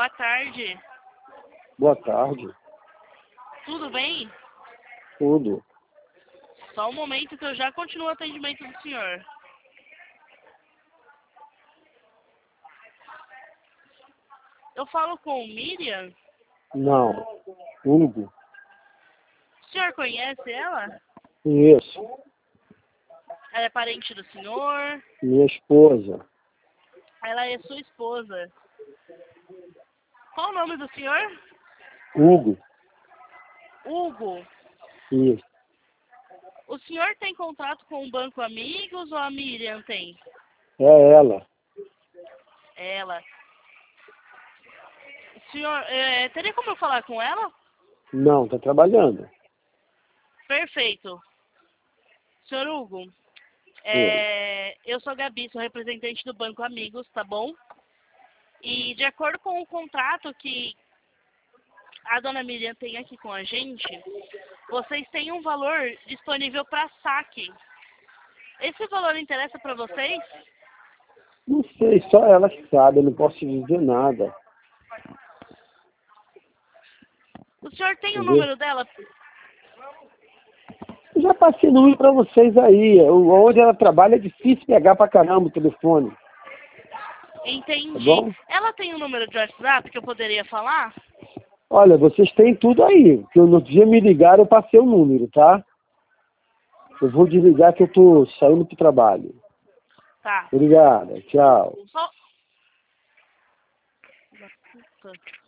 Boa tarde. Boa tarde. Tudo bem? Tudo. Só um momento que eu já continuo o atendimento do senhor. Eu falo com o Miriam? Não. Hugo. O senhor conhece ela? Isso. Ela é parente do senhor? Minha esposa. Ela é sua esposa. Qual o nome do senhor? Hugo. Hugo. Isso. O senhor tem contrato com o Banco Amigos ou a Miriam tem? É ela. Ela. O senhor, teria como eu falar com ela? Não, tá trabalhando. Perfeito. Senhor Hugo, eu sou a Gabi, sou representante do Banco Amigos, tá bom? E de acordo com o contrato que a dona Miriam tem aqui com a gente, vocês têm um valor disponível para saque. Esse valor interessa para vocês? Não sei, só ela que sabe, eu não posso te dizer nada. O senhor tem o Entendeu? número dela? Eu já passei número pra vocês aí. Onde ela trabalha é difícil pegar pra caramba o telefone. Tá Entendi. bom? Ela tem um número de WhatsApp que eu poderia falar? Olha, vocês têm tudo aí. Que no dia me ligaram, eu passei o número, tá? Eu vou desligar que eu tô saindo pro trabalho. Tá. Obrigada, tchau. Só... Puta.